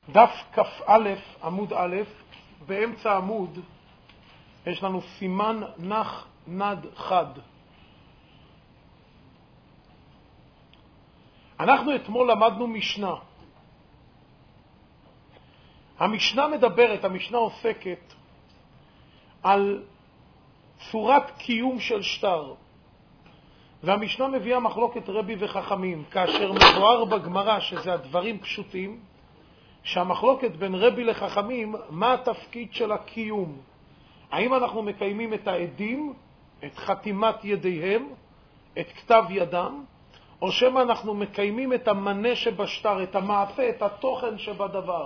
דף כ"א עמוד א', באמצע העמוד יש לנו סימן נח נד חד. אנחנו אתמול למדנו משנה. המשנה מדברת, המשנה עוסקת על צורת קיום של שטר. והמשנה מביאה מחלוקת רבי וחכמים, כאשר מבואר בגמרא שזה הדברים פשוטים, שהמחלוקת בין רבי לחכמים, מה התפקיד של הקיום? האם אנחנו מקיימים את העדים, את חתימת ידיהם, את כתב ידם, או שמה אנחנו מקיימים את המנה שבשטר, את המעשה, את התוכן שבדבר?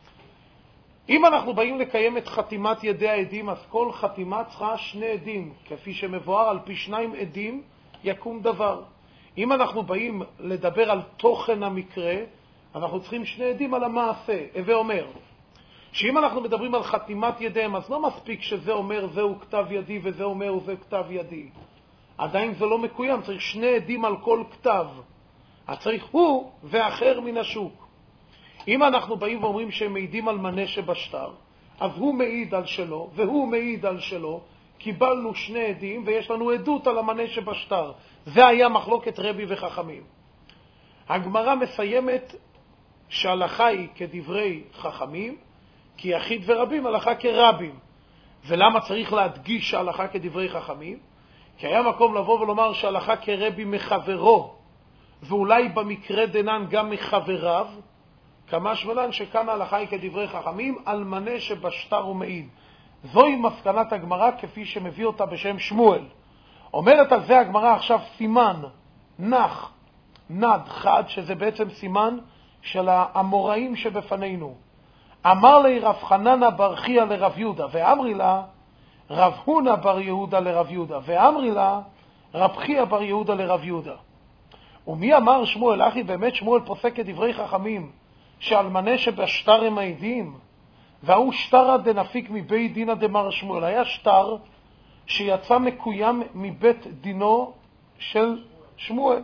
אם אנחנו באים לקיים את חתימת ידי העדים, אז כל חתימה צריכה שני עדים, כפי שמבואר על פי שניים עדים יקום דבר. אם אנחנו באים לדבר על תוכן המקרה, אנחנו צריכים שני עדים על המעשה. הווה אומר שאם אנחנו מדברים על חתימת ידיהם, אז לא מספיק שזה אומר זהו כתב ידי וזה אומר זה כתב ידי. עדיין זה לא מקוים, צריך שני עדים על כל כתב. אז צריך הוא ואחר מן השוק. אם אנחנו באים ואומרים שהם מעידים על מנה שבשטר, אז הוא מעיד על שלו והוא מעיד על שלו, קיבלנו שני עדים ויש לנו עדות על המנה שבשטר. זה היה מחלוקת רבי וחכמים. הגמרא מסיימת שההלכה היא כדברי חכמים, כי יחיד ורבים הלכה כרבים. ולמה צריך להדגיש שההלכה כדברי חכמים? כי היה מקום לבוא ולומר שההלכה כרבי מחברו, ואולי במקרה דנן גם מחבריו, כמה שמלן שכאן ההלכה היא כדברי חכמים על מנה שבשטר ומעיד. זוהי מסקנת הגמרא כפי שמביא אותה בשם שמואל. אומרת על זה הגמרא עכשיו סימן נח נד חד, שזה בעצם סימן של האמוראים שבפנינו. אמר לי רב חננה בר חייא לרב יהודה, ואמרי לה רב הונא בר יהודה לרב יהודה, ואמרי לה רב חייא בר יהודה לרב יהודה. ומי אמר שמואל? אחי, באמת שמואל פוסק כדברי חכמים שעל מנה שבשטר הם העדים? והוא שטרא דנפיק מבית דינא דמר שמואל. היה שטר שיצא מקוים מבית דינו של שמואל.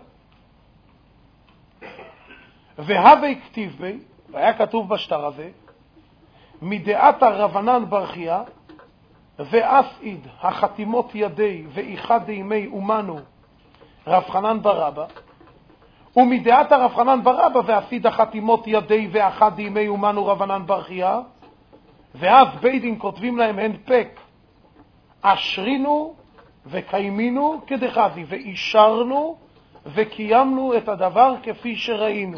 והווי כתיב בי, והיה כתוב בשטר הזה, מדעת רבנן בר חייא, ואסעיד החתימות ידי ואיחד דימי אומנו רב חנן בר רבא, ומדעת רב חנן בר רבא ואסעיד החתימות ידי ואחד דימי אומנו רבנן בר חייא, ואז בית דין כותבים להם הנפק, אשרינו וקיימינו כדחזי, ואישרנו וקיימנו את הדבר כפי שראינו.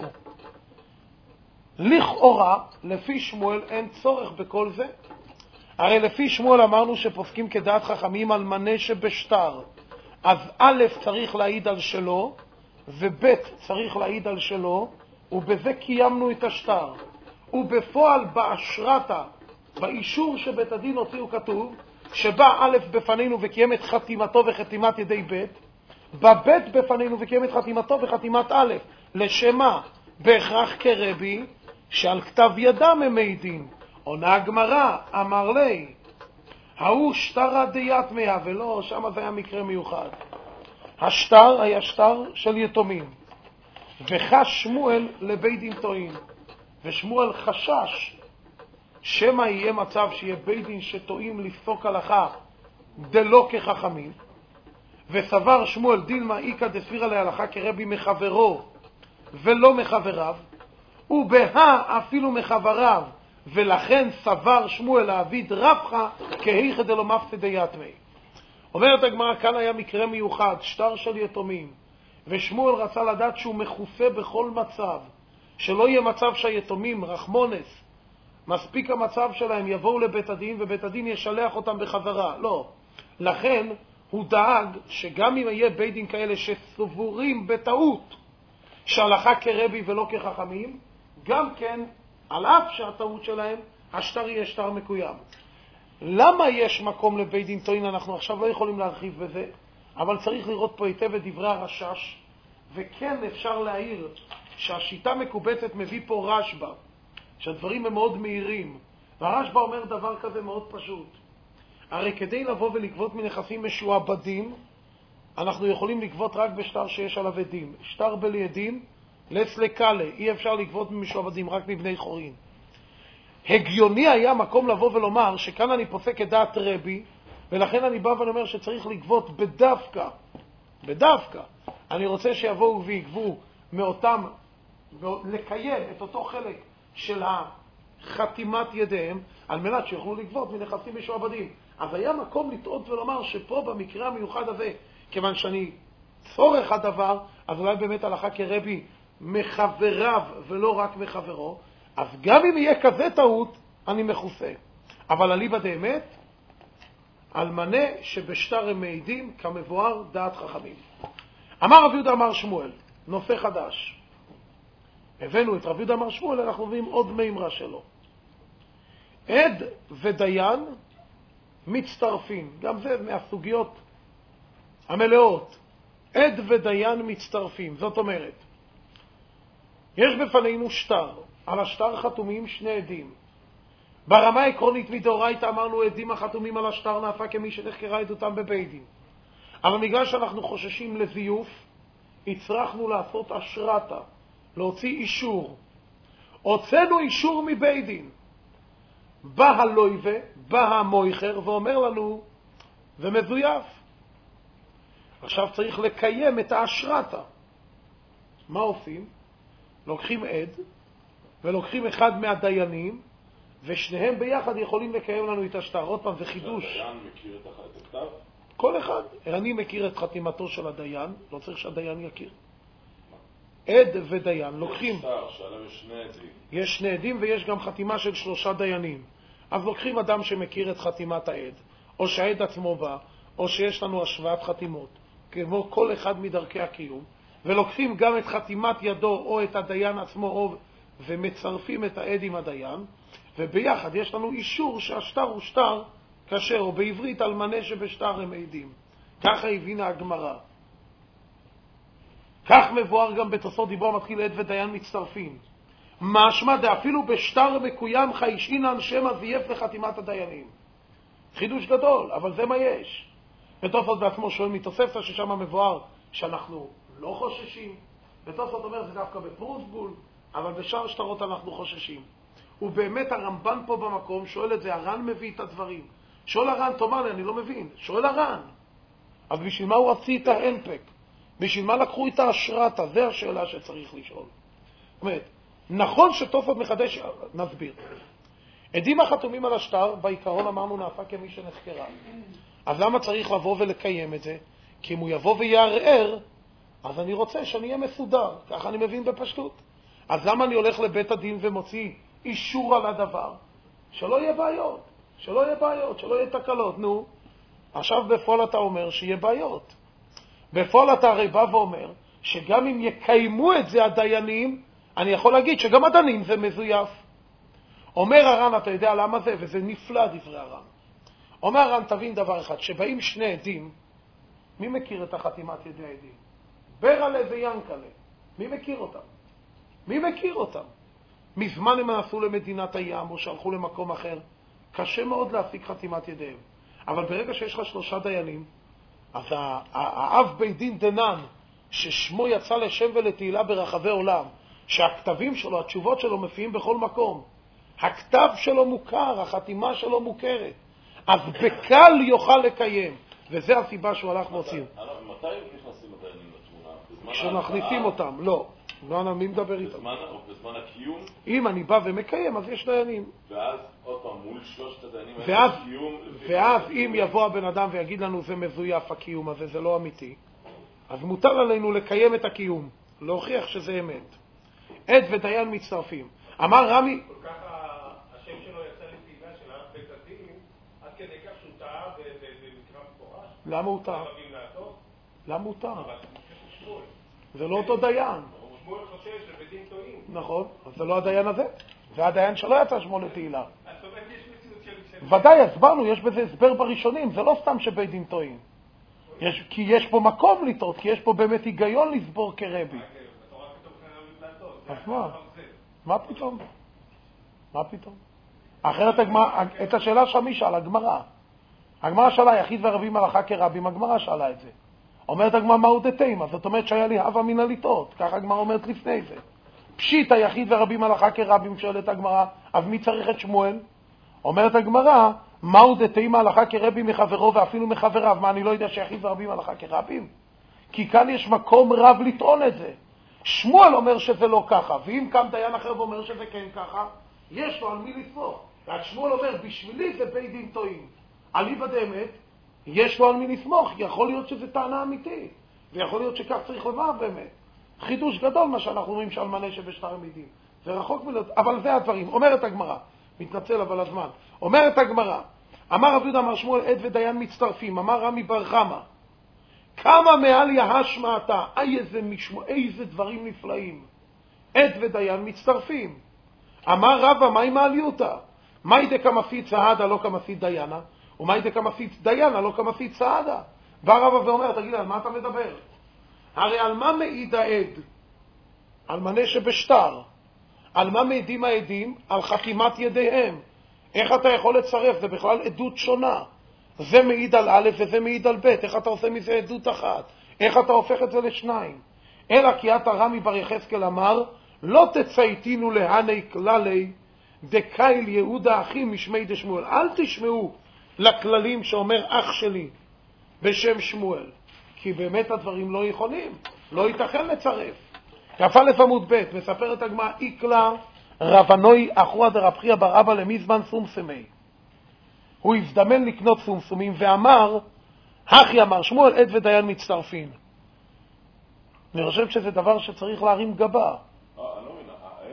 לכאורה, לפי שמואל אין צורך בכל זה. הרי לפי שמואל אמרנו שפוסקים כדעת חכמים על מנה שבשטר. אז א' צריך להעיד על שלו, וב' צריך להעיד על שלו, ובזה קיימנו את השטר. ובפועל באשרתה, באישור שבית הדין הוציאו כתוב, שבא א' בפנינו וקיים את חתימתו וחתימת ידי ב', בבית בפנינו וקיים את חתימתו וחתימת א', לשמה בהכרח כרבי שעל כתב ידם הם מעידים. עונה הגמרא, אמר לי ההוא שטרא דיתמיה, ולא, שם זה היה מקרה מיוחד. השטר היה שטר של יתומים, וחש שמואל לבית דין טועין, ושמואל חשש שמא יהיה מצב שיהיה בית דין שטועים לפסוק הלכה דלא כחכמים, וסבר שמואל דילמה איקא דסבירא להלכה כרבי מחברו ולא מחבריו, ובהה אפילו מחבריו, ולכן סבר שמואל להעביד רבחה כהיכא דלא מפסדי יתמי. אומרת הגמרא, כאן היה מקרה מיוחד, שטר של יתומים, ושמואל רצה לדעת שהוא מכוסה בכל מצב, שלא יהיה מצב שהיתומים רחמונס מספיק המצב שלהם יבואו לבית הדין ובית הדין ישלח אותם בחזרה. לא. לכן הוא דאג שגם אם יהיה בית דין כאלה שסבורים בטעות שהלכה כרבי ולא כחכמים, גם כן על אף שהטעות שלהם השטר יהיה שטר מקוים. למה יש מקום לבית דין טועין? אנחנו עכשיו לא יכולים להרחיב בזה, אבל צריך לראות פה היטב את דברי הרשש, וכן אפשר להעיר שהשיטה מקובצת מביא פה רשב"א, שהדברים הם מאוד מהירים, והרשב"א אומר דבר כזה מאוד פשוט. הרי כדי לבוא ולגבות מנכסים משועבדים, אנחנו יכולים לגבות רק בשטר שיש עליו עדים. שטר בלי עדים, לסלקלה, אי אפשר לגבות ממשועבדים, רק מבני חורין. הגיוני היה מקום לבוא ולומר שכאן אני פוסק את דעת רבי, ולכן אני בא ואומר שצריך לגבות בדווקא. אני רוצה שיבואו ויגבו מאותם, לקיים את אותו חלק של חתימת ידיהם, על מנת שיוכלו לגבות מנכסים משועבדים. אז היה מקום לטעות ולומר שפה במקרה המיוחד הזה, כיוון שאני צורך הדבר, אז אולי באמת הלכה כרבי מחבריו ולא רק מחברו, אז גם אם יהיה כזה טעות, אני מכוסה. אבל אליבא דאמת, על מנה שבשטר הם מעידים כמבואר דעת חכמים. אמר רב יהודה אמר שמואל, נושא חדש. הבאנו את רב יהודה אמר שמואל, אנחנו מביאים עוד מימרה שלו. עד ודיין מצטרפים, גם זה מהסוגיות המלאות. עד ודיין מצטרפים, זאת אומרת, יש בפנינו שטר, על השטר חתומים שני עדים. ברמה העקרונית מדאורייתא אמרנו עדים החתומים על השטר נעשה כמי שנחקרה עדותם בבית דין. אבל בגלל שאנחנו חוששים לזיוף, הצרכנו לעשות אשרתה, להוציא אישור. הוצאנו אישור מבית דין. בא הלויבה, בא המויכר ואומר לנו, זה מזויף. עכשיו צריך לקיים את האשרתה. מה עושים? לוקחים עד, ולוקחים אחד מהדיינים, ושניהם ביחד יכולים לקיים לנו את השטר. עוד פעם, זה חידוש. שהדיין מכיר את הכתב? כל אחד. אני מכיר את חתימתו של הדיין, לא צריך שהדיין יכיר. עד ודיין, לוקחים. שטר, שעליו יש שני עדים. יש שני עדים ויש גם חתימה של 3 דיינים. אז לוקחים אדם שמכיר את חתימת העד, או שהעד עצמו בא, או שיש לנו השוואת חתימות, כמו כל אחד מדרכי הקיום, ולוקחים גם את חתימת ידו או את הדיין עצמו, ומצרפים את העד עם הדיין, וביחד יש לנו אישור שהשטר הוא שטר כשר, או בעברית על מנה שבשטר הם עדים. ככה הבינה הגמרא. כך מבואר גם בתוספות דיבור מתחיל עד ודיין מצטרפים. משמע דאפילו בשטר מקוים חיישינן שמא זייף לחתימת הדיינים. חידוש גדול, אבל זה מה יש. בתוספות בעצמו שואל מתוספתא ששם מבואר שאנחנו לא חוששים. בתוספות אומר זה דווקא בפרוסבול, אבל בשאר שטרות אנחנו חוששים. ובאמת הרמב"ן פה במקום שואל את זה, הר"ן מביא את הדברים. שואל הר"ן, תאמר לי, אני לא מבין. שואל הר"ן, אז בשביל מה הוא הוציא את ההנפק? בשביל מה לקחו את האשרתה? זה השאלה שצריך לשאול. זאת אומרת, נכון שתוספות מחדש, נסביר. עדים החתומים על השטר, בעיקרון אמרנו נעשה כמי שנחקרה. אז למה צריך לבוא ולקיים את זה? כי אם הוא יבוא ויערער, אז אני רוצה שאני אהיה מסודר. ככה אני מבין בפשטות. אז למה אני הולך לבית הדין ומוציא אישור על הדבר? שלא יהיה בעיות, שלא יהיה תקלות. נו, עכשיו בפועל אתה אומר שיהיה בעיות. בפועל אתה הרי בא ואומר שגם אם יקיימו את זה הדיינים, אני יכול להגיד שגם הדיינים זה מזויף. אומר הר"ן, אתה יודע למה זה? וזה נפלא דברי הר"ן. אומר הר"ן, תבין דבר אחד, שבאים שני עדים, מי מכיר את החתימת ידי העדים? ברלה וינקלה. מי מכיר אותם? מי מכיר אותם? מזמן הם נסעו למדינת הים או שהלכו למקום אחר. קשה מאוד להשיג חתימת ידיהם. אבל ברגע שיש לך 3 דיינים, אז האב בית דין דנן, ששמו יצא לשם ולתהילה ברחבי עולם, שהכתבים שלו, התשובות שלו מופיעים בכל מקום. הכתב שלו מוכר, החתימה שלו מוכרת. אז בקל יוכל לקיים. וזה הסיבה שהוא הלך והוציא. מתי נכנסים הדיינים לתמונה? כשמכניסים אותם, לא. מי מדבר איתם? בזמן הקיום? אם אני בא ומקיים, אז יש דיינים. ואז עוד פעם מול 3 הדיינים ואז אם יבוא הבן אדם ויגיד לנו זה מזויף הקיום הזה, זה לא אמיתי, אז מותר עלינו לקיים את הקיום, להוכיח שזה אמת. עד ודיין מצטרפים. אמר רמי... כל כך השם שלו יצא לתהילה של אב בית הדין, עד כדי כך שהוא טעה במקרא מפורש. למה הוא טעה? למה הוא טעה? זה לא אותו דיין. שמואל חושב שבית דין טועים. נכון, אז זה לא הדיין הזה. זה הדיין שלא יצא שמו לתהילה. זאת אומרת, יש מציאות של... ודאי, הסברנו, יש בזה הסבר בראשונים, זה לא סתם שבית דין טועים. כי יש פה מקום לטעות, כי יש פה באמת היגיון לסבור כרבי. בתורה כתוב חייב לטעות. אז מה? מה פתאום? מה פתאום? אחרת את השאלה שמי שאל, הגמרא. הגמרא שאלה, יחיד ורבים הלכה כרבים, הגמרא שאלה את זה. אומרת הגמרא מהו דתימה, זאת אומרת שהיה לי הווה מן הלטעות, ככה הגמרא אומרת לפני זה. פשיט היחיד ורבים הלכה כרבים, שואלת הגמרא, אז מי צריך את שמואל? אומרת הגמרא, מהו דתימה הלכה כרבי מחברו ואפילו מחבריו? מה, אני לא יודע שיחיד ורבים הלכה כרבים? כי כאן יש מקום רב לטעון את זה. שמואל אומר שזה לא ככה, ואם קם דיין אחר ואומר שזה כן ככה, יש לו על מי לסמוך. רק שמואל אומר, בשבילי זה בית דין טועים. אליבא דאמת, יש לו על מי לסמוך. יכול להיות שזה טענה אמיתית, ויכול להיות שכך צריך לומר באמת. חידוש גדול מה שאנחנו אומרים שאלמנה שבשטר עמידים. זה רחוק מלהיות, אבל זה הדברים. אומרת הגמרא, מתנצל אבל הזמן. אומרת הגמרא, אמר רב יהודה אמר שמואל, עד ודיין מצטרפים. אמר רמי בר חמא, כמה מעל יהשמע אתה, איזה דברים נפלאים. עד ודיין מצטרפים. אמר רבא, מהי מעליותה? מהי דקמסית סעדה לא כמסית דיינה? ומהי דקמסית דיינה לא כמסית סעדה? בא רבא ואומר, תגיד, על מה אתה מדבר? הרי על מה מעיד העד? על מנה שבשטר. על מה מעידים העדים? על חתימת ידיהם. איך אתה יכול לצרף? זה בכלל עדות שונה. זה מעיד על א' וזה מעיד על ב'. איך אתה עושה מזה עדות אחת? איך אתה הופך את זה לשניים? אלא כי אתה רמי בר יחזקאל אמר, לא תצייתינו להני כללי דקייל יהודה אחים משמי דשמואל. אל תשמעו לכללים שאומר אח שלי בשם שמואל. כי באמת הדברים לא יכולים. לא ייתכן לצרף. כ"א עמוד ב' מספרת הגמרא, איקלה רבנוי אחרא דרב חייא בר אבא למזמן סומסמי. הוא הזדמן לקנות סומסומים ואמר, הכי אמר שמואל, עד ודיין מצטרפים. אני חושב שזה דבר שצריך להרים גבה. אני לא מבין,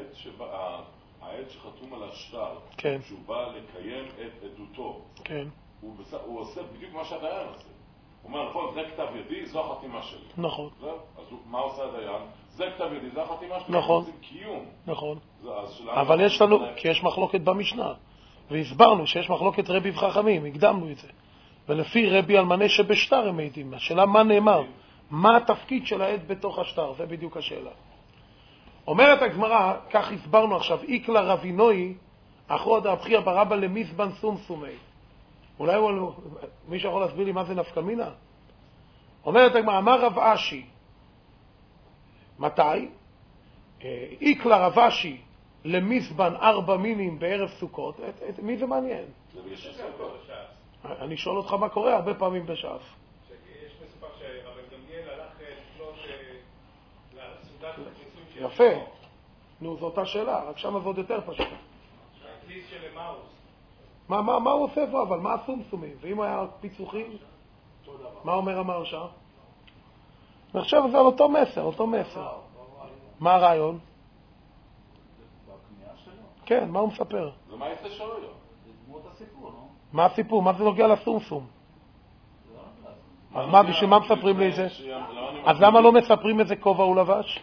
העד שחתום על השטר, כן. שהוא בא לקיים את עדותו, כן. הוא עושה בדיוק מה שהדיין עושה. הוא אומר, נכון, זה כתב ידי, זו החתימה שלי. נכון. אז מה עושה הדיין? זה כתב ידי, זו החתימה שלי. נכון. זה קיום. נכון. אבל אבל יש לנו, כי יש מחלוקת במשנה, והסברנו שיש מחלוקת רבי וחכמים, הקדמנו את זה. ולפי רבי אלמנה שבשטר הם מעידים. השאלה מה נאמר? מה התפקיד של העד בתוך השטר? זה בדיוק השאלה. אומרת הגמרא, כך הסברנו עכשיו, איקלה רבינוי, אחרא דרב חייא בר אבא למזבן סומסומי. אולי מישהו יכול להסביר לי מה זה נפקא מינה? אומרת הגמרא, אמר רב אשי, מתי? איקלה רב אשי למזבן 4 מינים בערב סוכות. מי זה מעניין? זה בגלל שסוכות. אני שואל אותך מה קורה הרבה פעמים בש"ס. יש מסופר שרבן גמליאל הלך לקנות לסעודת הנישואים של... יפה. נו, זו אותה שאלה, רק שם זה עוד יותר פשוט. הכליס של אמאוס. מה הוא עושה פה אבל? מה הסומסומים? ואם היה פיצוחים? מה אומר המהרש"א? אני חושב שזה על אותו מסר. מה הרעיון? כן, מה הוא מספר? זה מה יצא שלו? מה הסיפור? מה זה נוגע לסומסום? אז מה, בשביל מה מספרים לי את זה? אז למה לא מספרים איזה כובע הוא לבש?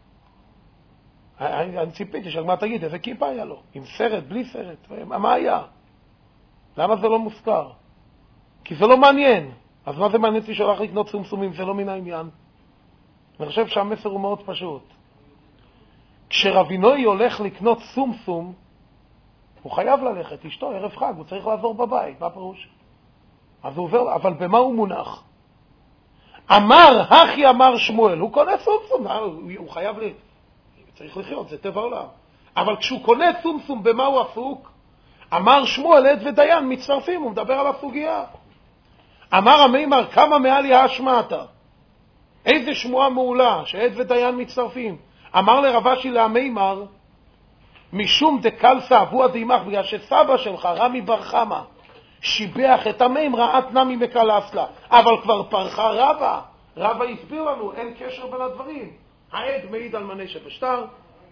אני ציפיתי שהגמרא תגיד איזה כיפה היה לו, עם סרט, בלי סרט, מה היה? למה זה לא מוזכר? כי זה לא מעניין. אז מה זה מעניין אותי שהולך לקנות סומסומים? זה לא מן העניין. אני חושב שהמסר הוא מאוד פשוט. כשרבינוי הולך לקנות סומסום, הוא חייב ללכת, אשתו, ערב חג, הוא צריך לעזור בבית, מה פירוש? אז הוא עובר, אבל במה הוא מונח? אמר, הכי אמר שמואל, הוא קונה סומסום, הוא חייב צריך לחיות, זה טבע עולם. אבל כשהוא קונה סומסום, במה הוא עסוק? אמר שמואל, עד ודיין מצטרפים, הוא מדבר על הסוגיה. אמר המימר, כמה מעל יהשמע אתה? איזה שמועה מעולה, שעד ודיין מצטרפים. אמר לרב אשי להמימר, משום דקלסה אבוה דימך, בגלל שסבא שלך, רמי בר חמא, שיבח את המימרה, את נמי מקלס לה. אבל כבר פרחה רבא. רבא הסביר לנו, אין קשר בין הדברים. העד מעיד על מנה שבשטר,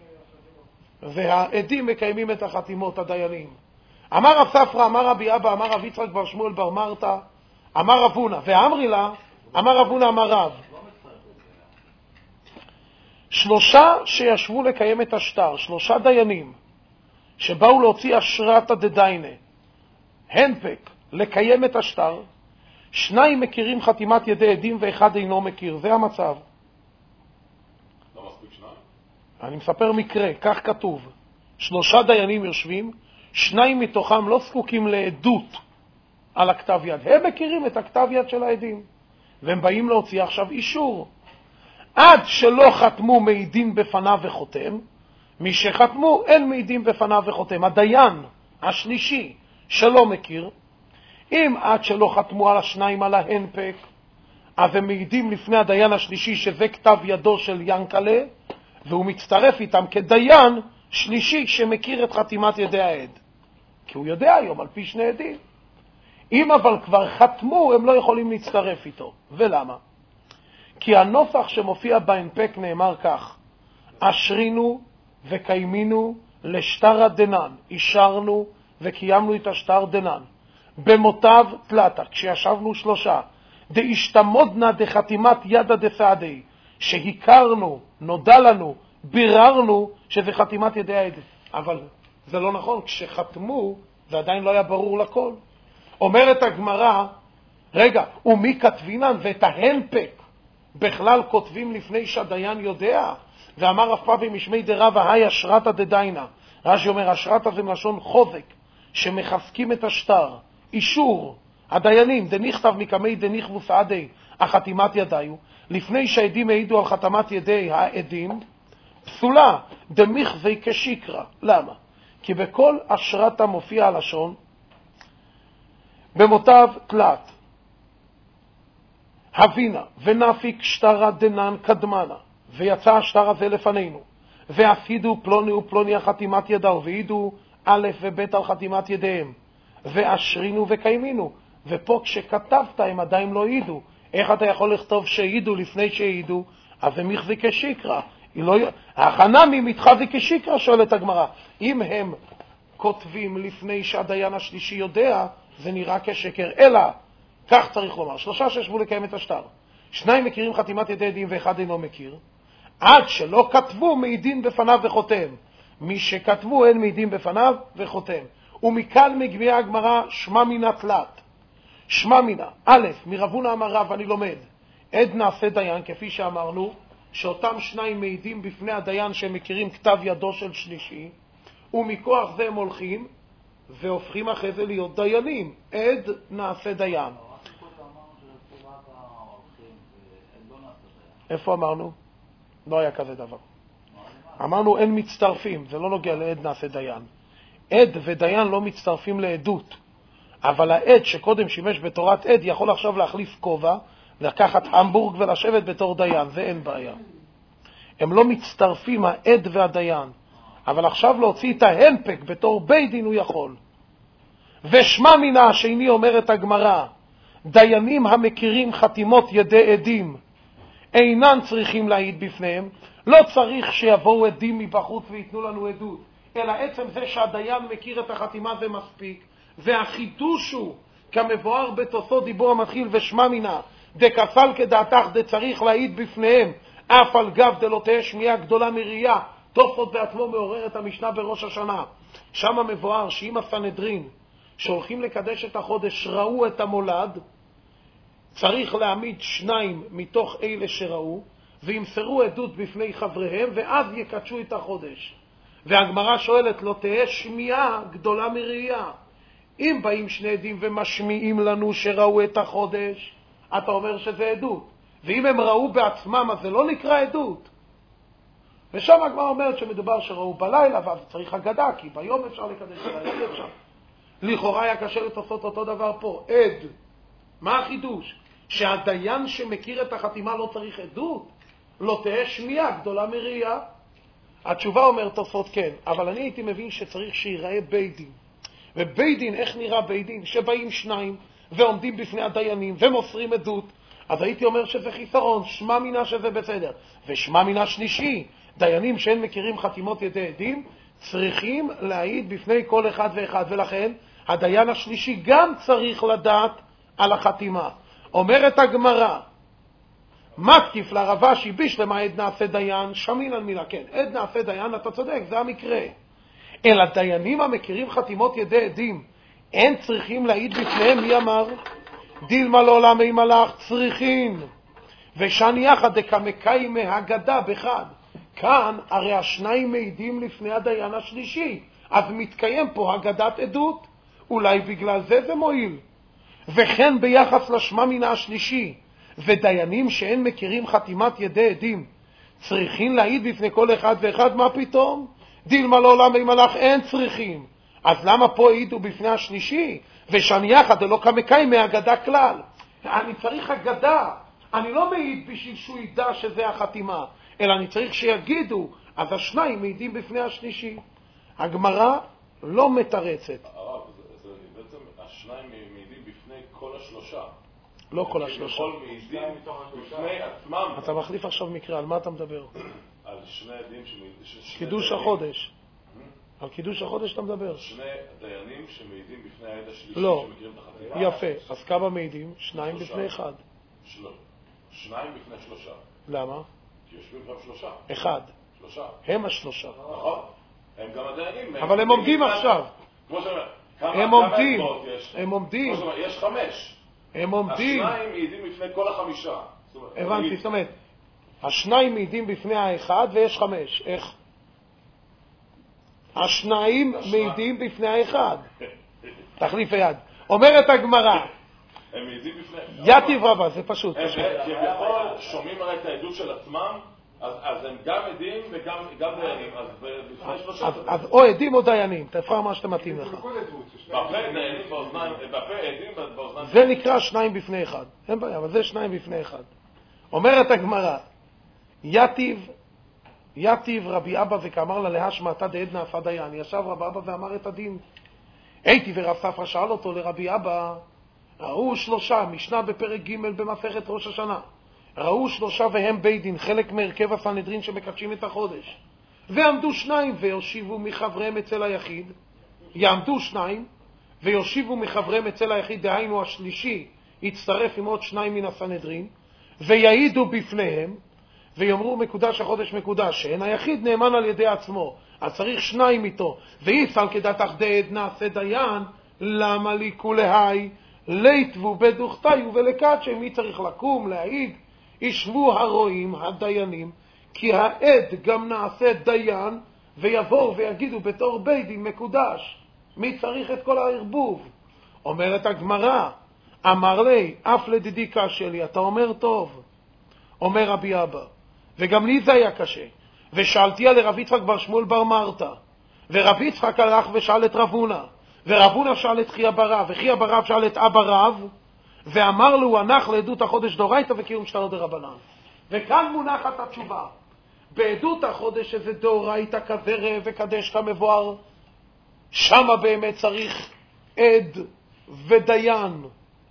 והעדים מקיימים את החתימות הדיינים. אמר רב ספרא, אמר רבי אבא, אמר רב יצחק בר שמואל בר מרתא, אמר רב הונא, ואמרי לה, אמר רב הונא, אמר רב. 3 שישבו לקיים את השטר, 3 דיינים, שבאו להוציא אשרתא דדיינה, הנפק, לקיים את השטר, 2 מכירים חתימת ידי עדים ואחד אינו מכיר. זה המצב. לא מספיק 2? אני מספר מקרה, כך כתוב. 3 דיינים יושבים, 2 מתוכם לא זקוקים לעדות על הכתב יד. הם מכירים את הכתב יד של העדים. והם באים להוציא עכשיו אישור. עד שלא חתמו מעידים בפניו וחותם, מי שחתמו אין מעידים בפניו וחותם. הדיין השלישי שלא מכיר, אם עד שלא חתמו על השניים על ההנפק, אז הם מעידים לפני הדיין השלישי שזה כתב ידו של ינקלה, והוא מצטרף איתם כדיין שלישי שמכיר את חתימת ידי העד. כי הוא יודע היום על פי שני עדים. אם אבל כבר חתמו, הם לא יכולים להצטרף איתו. ולמה? כי הנוסח שמופיע בהנפק נאמר כך: אשרינו וקיימינו לשטר דנן, אישרנו וקיימנו את השטר דנן. במותיו תלתה, כשישבנו שלושה, דאשתמודנה דחתימת ידא דסעדי, שהכרנו, נודע לנו, ביררנו שזה חתימת ידי העד. אבל זה לא נכון, כשחתמו זה עדיין לא היה ברור לכל. אומרת הגמרא, רגע, ומי כתבינן? ואת ההנפק בכלל כותבים לפני שהדיין יודע? ואמר אף פעם משמי דרבה, היי אשרתא דדיינה. רש"י אומר, אשרתא זה מלשון חוזק, שמחזקים את השטר, אישור. הדיינים, דנכתב מקמי דנכבו סעדי, החתימת ידיו, לפני שהעדים העידו על חתימת ידי העדים, פסולה, דמיכזי כשיקרא. למה? כי בכל אשרתא מופיע הלשון, במותיו תלת, הבינה ונפיק שטרה דנן קדמנה, ויצא השטר הזה לפנינו, ואפידו פלוני ופלוני החתימת ידיו, והעידו א' וב' על חתימת ידיהם, ואשרינו וקיימינו. ופה כשכתבת הם עדיין לא העידו. איך אתה יכול לכתוב שהעידו לפני שהעידו? אז זה מיכזי כשיקרא. החנמי מתחזי כשיקרא, שואלת הגמרא. אם הם כותבים לפני שהדיין השלישי יודע, זה נראה כשקר. אלא, כך צריך לומר, שלושה שישבו לקיים את השטר. שניים מכירים חתימת ידי עדים ואחד אינו מכיר. עד שלא כתבו מעידים בפניו וחותם. מי שכתבו אין מעידים בפניו וחותם. ומכאן מגביעה הגמרא שמע מינה תלת. שמע מינה, א', מרבונה אמר רב, אני לומד, עד נעשה דיין, כפי שאמרנו, שאותם שניים מעידים בפני הדיין שהם מכירים כתב ידו של שלישי, ומכוח זה הם הולכים והופכים אחרי זה להיות דיינים. עד נעשה דיין. איפה אמרנו? לא היה כזה דבר. אמרנו אין מצטרפים, זה לא נוגע לעד נעשה דיין. עד ודיין לא מצטרפים לעדות, אבל העד שקודם שימש בתורת עד יכול עכשיו להחליף כובע, לקחת המבורג ולשבת בתור דיין, זה אין בעיה. הם לא מצטרפים, העד והדיין, אבל עכשיו להוציא את ההנפק בתור בית דין הוא יכול. ושמע מינה השני אומרת הגמרא, דיינים המכירים חתימות ידי עדים אינן צריכים להעיד בפניהם, לא צריך שיבואו עדים מבחוץ ויתנו לנו עדות, אלא עצם זה שהדיין מכיר את החתימה זה מספיק. והחידוש הוא, כמבואר בתוספות דיבור המתחיל, ושמע מינה, דכפל כדעתך דצריך להעיד בפניהם, אף על גב דלא תהיה שמיעה גדולה מראייה. תוספות בעצמו מעורר את המשנה בראש השנה. שם מבואר שאם הסנהדרין שהולכים לקדש את החודש ראו את המולד, צריך להעמיד שניים מתוך אלה שראו, וימסרו עדות בפני חבריהם, ואז יקדשו את החודש. והגמרא שואלת, לא תהיה שמיעה גדולה מראייה. אם באים שני עדים ומשמיעים לנו שראו את החודש, אתה אומר שזה עדות. ואם הם ראו בעצמם, אז זה לא נקרא עדות. ושם הגמרא אומרת שמדובר שראו בלילה, ואז צריך אגדה, כי ביום אפשר לקדש בלילה, אפשר. לכאורה היה קשה לתפסות אותו דבר פה. עד. מה החידוש? שהדיין שמכיר את החתימה לא צריך עדות? לא תהיה שמיעה גדולה מראייה? התשובה אומר תוספות כן, אבל אני הייתי מבין שצריך שיראה בית דין. ובית דין, איך נראה בית דין? שבאים שניים ועומדים בפני הדיינים ומוסרים עדות, אז הייתי אומר שזה חיסרון, שמע מינה שזה בסדר. ושמע מינה שלישי, דיינים שאין מכירים חתימות ידי עדים, צריכים להעיד בפני כל אחד ואחד, ולכן הדיין השלישי גם צריך לדעת על החתימה. אומרת הגמרא, מתקיף לרבשי בשלמה עד נעשה דיין, שמינן מילה, כן, עד נעשה דיין, אתה צודק, זה המקרה. אלא דיינים המכירים חתימות ידי עדים, אין צריכים להעיד בפניהם, מי אמר? דילמה לעולם מי מלאך צריכים, ושני יחד דקמקאי מהגדה בחד. כאן הרי השניים מעידים לפני הדיין השלישי, אז מתקיים פה הגדת עדות, אולי בגלל זה מועיל. וכן ביחס לשמע מינה השלישי, ודיינים שאין מכירים חתימת ידי עדים, צריכים להעיד בפני כל אחד ואחד, מה פתאום? דילמה לעולם במלאך אין צריכים. אז למה פה העידו בפני השלישי? ושניחא דלא כמקיים מהגדה כלל. אני צריך הגדה. אני לא מעיד בשביל שהוא ידע שזה החתימה, אלא אני צריך שיגידו. אז השניים מעידים בפני השלישי. הגמרא לא מתרצת. הרב, זה בעצם השניים מעידים בפני כל השלושה. לא כל השלושה. כל מעידים בפני עצמם. אתה מחליף עכשיו מקרה, על מה אתה מדבר? על שני עדים קידוש החודש. על קידוש החודש אתה מדבר. שני דיינים שמעידים בפני העד השלישי לא. שמכירים את החתימה. יפה. אז כמה מעידים? שניים בפני אחד. שניים בפני שלושה. למה? כי יושבים גם שלושה. אחד. שלושה. הם השלושה. נכון. הם גם הדיינים. אבל הם עומדים עכשיו. כמו שאומר, הם עומדים. יש? הם עומדים. כמו שאומר, יש 5. הם עומדים. השניים מעידים בפני כל החמישה. הבנתי, זאת אומרת, השניים מעידים בפני האחד ויש 5. איך? השניים מעידים בפני האחד. תחליף יד. אומרת הגמרא. הם מעידים בפני... יתיב רבה, זה פשוט. הם כביכול שומעים הרי את העדות של עצמם, אז הם גם עדים וגם דיינים. אז בפני שלושה... אז או עדים או דיינים, תבחר מה שאתה מתאים לך. בפה דיינים באוזניים, בפה עדים באוזניים... זה נקרא שניים בפני אחד. אין בעיה, אבל זה שניים בפני אחד. אומרת הגמרא, יתיב רבי אבא וכאמר לה להשמע אתה דעד נעשה דיין. ישב רבי אבא ואמר את הדין. הייתי ורב ספרא שאל אותו לרבי אבא, ראו 3, משנה בפרק ג' במסכת ראש השנה. ראו 3 והם בית דין, חלק מהרכב הסנהדרין שמקדשים את החודש. ועמדו 2 ויושיבו מחבריהם אצל היחיד. יעמדו 2 ויושיבו מחבריהם אצל היחיד, דהיינו השלישי, יצטרף עם עוד 2 מן הסנהדרין, ויעידו בפניהם, ויאמרו מקודש החודש מקודש, שאין היחיד נאמן על ידי עצמו, אז צריך 2 איתו. ואיסל כדתך דעד נעשה דיין, למה לי כולהי? ליתבו בדוכתיו ולקדשי. מי צריך לקום, להעיד? ישבו הרועים, הדיינים, כי העד גם נעשה דיין, ויבואו ויגידו בתור בית דין מקודש. מי צריך את כל הערבוב? אומרת הגמרא, אמר לי, אף לדידי קשה לי, אתה אומר טוב. אומר רבי אבא, וגם לי זה היה קשה. ושאלתי על רב יצחק בר שמואל בר מרתא, ורב יצחק הלך ושאל את רב הונא, ורב הונא שאל את חייא בר רב, וחייא בר רב שאל את אבא רב, ואמר לו, הנח לעדות החודש דאורייתא וקיום שטר דרבנן. וכאן מונחת התשובה. בעדות החודש שזה דאורייתא כזרע וקדש כמבואר, שמה באמת צריך עד ודיין.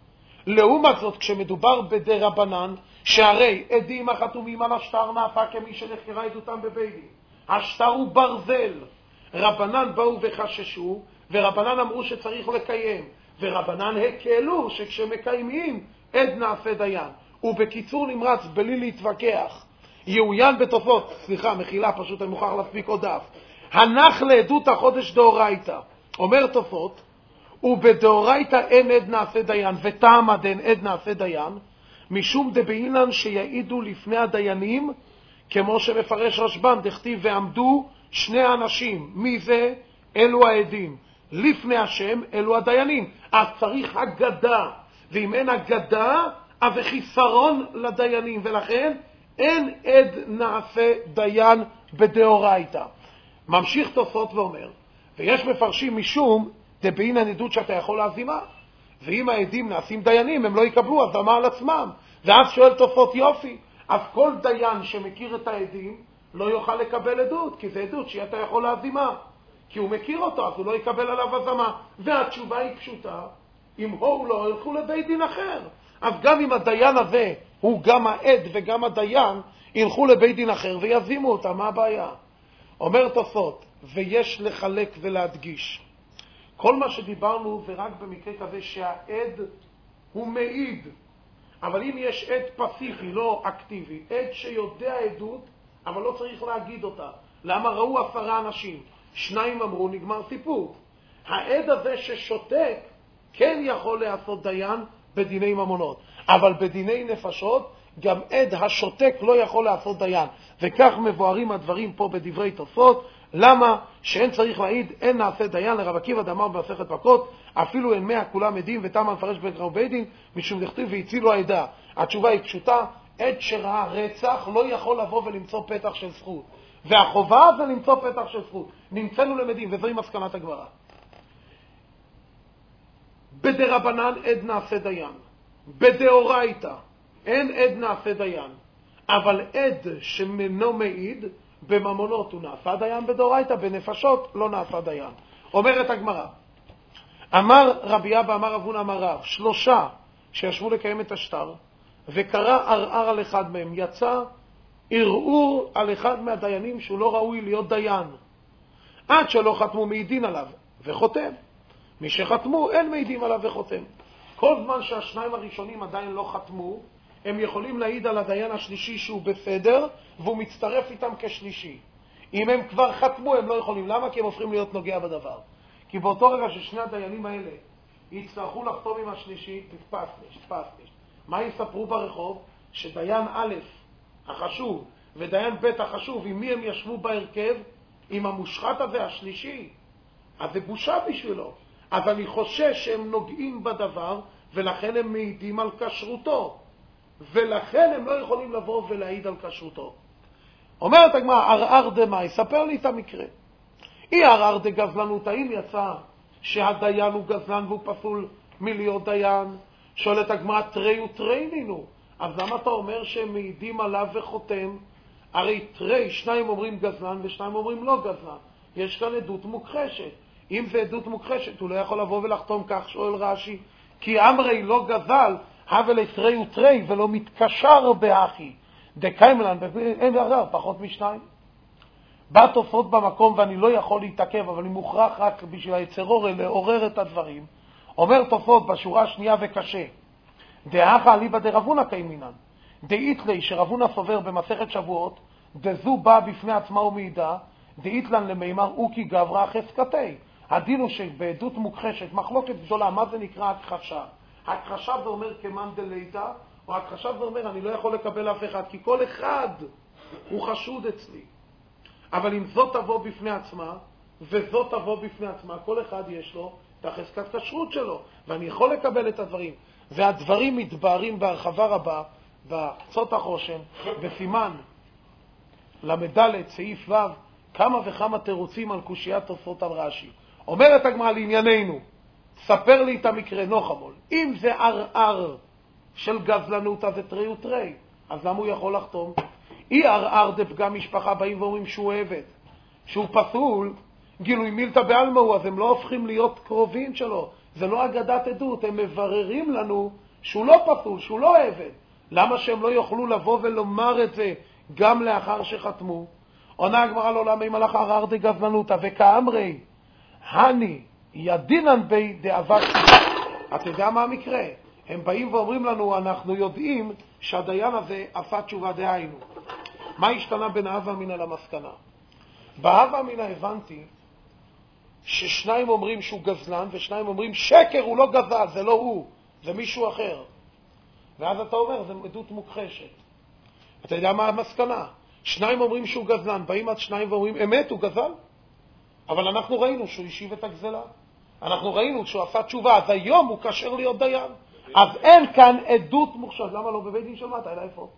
לעומת זאת, כשמדובר בדרבנן, שהרי עדים החתומים על השטר נהפך כמי שנחקרה עדותם בבית דין. השטר הוא ברזל. רבנן באו וחששו, ורבנן אמרו שצריך לקיים, ורבנן הקלו שכשמקיימים עד נעשה דיין. ובקיצור נמרץ, בלי להתווכח, יעוין בתוספות, מחילה, פשוט אני מוכרח להספיק עוד דף, הנח לעדות החודש דאורייתא. אומר תוספות, ובדאורייתא אין עד נעשה דיין, וטעמא דאין עד נעשה דיין, משום דבעינן שיעידו לפני הדיינים, כמו שמפרש רשב"ן, דכתיב ועמדו 2 אנשים. מי זה? אלו העדים. לפני השם אלו הדיינים. אז צריך הגדה, ואם אין הגדה, אז זה חיסרון לדיינים, ולכן אין עד נעשה דיין בדאורייתא. ממשיך תוספות ואומר, ויש מפרשים משום דבעינן עדות שאתה יכול להזימה, ואם העדים נעשים דיינים הם לא יקבלו הזמה על עצמם. ואז שואל תוספות, יופי, אז כל דיין שמכיר את העדים לא יוכל לקבל עדות, כי זה עדות שאתה יכול להזימה, כי הוא מכיר אותו, אז הוא לא יקבל עליו הזמה. והתשובה היא פשוטה, אם הוא לא, ילכו לבית דין אחר. אז גם אם הדיין הזה הוא גם העד וגם הדיין, ילכו לבית דין אחר ויזימו אותה. מה הבעיה? אומר תוספות, ויש לחלק ולהדגיש, כל מה שדיברנו זה רק במקרה כזה שהעד הוא מעיד. אבל אם יש עד פסיבי, לא אקטיבי, עד שיודע עדות, אבל לא צריך להגיד אותה. למה? ראו 10 אנשים, 2 אמרו, נגמר סיפור. העד הזה ששותק כן יכול לעשות דיין בדיני ממונות, אבל בדיני נפשות גם עד השותק לא יכול לעשות דיין. וכך מבוארים הדברים פה בדברי תוספות. למה? שאין צריך להעיד, אין נעשה דיין. לרב עקיבא דאמר במסכת מכות, אפילו אין 100 כולם עדים, וטעמא מפרש בית דין, משום דכתיב והצילו העדה. התשובה היא פשוטה, עד שראה רצח לא יכול לבוא ולמצוא פתח של זכות. והחובה זה למצוא פתח של זכות. נמצאנו למדים, וזוהי מסקנת הגמרא. בדרבנן עד נעשה דיין, בדאורייתא אין עד נעשה דיין, אבל עד שמנו מעיד בממונות הוא נעשה דיין בדאורייתא, בנפשות לא נעשה דיין. אומרת הגמרא, אמר רבי אבא, אמר אבונה, אמר רב, 3 שישבו לקיים את השטר, וקרא ערער על אחד מהם, יצא ערעור על אחד מהדיינים שהוא לא ראוי להיות דיין, עד שלא חתמו מעידין עליו וחותם. מי שחתמו אין מעידים עליו וחותם. כל זמן שהשניים הראשונים עדיין לא חתמו, הם יכולים להעיד על הדיין השלישי שהוא בסדר, והוא מצטרף איתם כשלישי. אם הם כבר חתמו הם לא יכולים. למה? כי הם הופכים להיות נוגע בדבר. כי באותו רגע ששני הדיינים האלה יצטרכו לחתום עם השלישי, תפסניש. מה יספרו ברחוב? שדיין א' החשוב ודיין ב' החשוב, עם מי הם ישבו בהרכב? עם המושחת הזה השלישי. אז זה בושה בשבילו. אז אני חושש שהם נוגעים בדבר, ולכן הם מעידים על כשרותו. ולכן הם לא יכולים לבוא ולהעיד על כשרותו. אומרת הגמרא, ערער דמאי, ספר לי את המקרה. אי ערער דגזלנות, האם יצא שהדיין הוא גזלן והוא פסול מלהיות דיין? שואלת הגמרא, תרי ותרי נינו. אז למה אתה אומר שהם מעידים עליו וחותם? הרי תרי, 2 אומרים גזלן ו2 אומרים לא גזלן. יש כאן עדות מוכחשת. אם זה עדות מוכחשת, הוא לא יכול לבוא ולחתום כך, שואל רש"י, כי אמרי לא גזל, הבל תרי ותרי ולא מתקשר באחי. דקיימלן, אין דבר, פחות מ2. בא תופעות במקום ואני לא יכול להתעכב, אבל אני מוכרח רק בשביל היצרור לעורר את הדברים. אומר תופעות בשורה השנייה וקשה. דאחה אליבא דרבונה קיימינן. דאית לי שרבונה סובר במסכת שבועות, דזו באה בפני עצמה ומעידה, דאית לן למימר אוקי גברא חזקתי. הדין הוא שבעדות מוכחשת, מחלוקת גדולה, מה זה נקרא הכחשה? הכחשה זה אומר כמן דליתא, או הכחשה זה אומר אני לא יכול לקבל אף אחד, כי כל אחד הוא חשוד אצלי. אבל אם זאת תבוא בפני עצמה, וזאת תבוא בפני עצמה, כל אחד יש לו את החזקת כשרות שלו, ואני יכול לקבל את הדברים. והדברים מתבהרים בהרחבה רבה, בקצות החושן, בסימן למדלת, סעיף ו', כמה וכמה תירוצים על קושיית תוספות על רש"י. אומרת הגמרא לענייננו, ספר לי את המקרה נוחמול. אם זה ערער של גזלנות, אז זה תרי ותרי, אז למה הוא יכול לחתום? אי ערער דפגם משפחה, באים ואומרים שהוא עבד, שהוא פסול, גילוי מילתא בעלמא הוא, אז הם לא הופכים להיות קרובים שלו. זה לא אגדת עדות, הם מבררים לנו שהוא לא פסול, שהוא לא עבד. למה שהם לא יוכלו לבוא ולומר את זה גם לאחר שחתמו? עונה הגמרא לעולם אם הלך ערער דגזלנותא וכאמרי הני ידינן בי דאבת. אתה יודע מה המקרה? הם באים ואומרים לנו, אנחנו יודעים שהדיין הזה עשה תשובה. דהיינו, מה השתנה בין ההווה אמינא למסקנה? בהווה אמינא הבנתי ששניים אומרים שהוא גזלן ושניים אומרים שקר, הוא לא גזל, זה לא הוא, זה מישהו אחר. ואז אתה אומר, זה עדות מוכחשת. אתה יודע מה המסקנה? 2 אומרים שהוא גזלן, באים עד 2 ואומרים אמת, הוא גזל. אבל אנחנו ראינו שהוא השיב את הגזלה, אנחנו ראינו שהוא עשה תשובה, אז היום הוא קשר להיות דיין. אז אין כאן עדות מוכחשת. למה לא בבית דין של מטה? אלא איפה?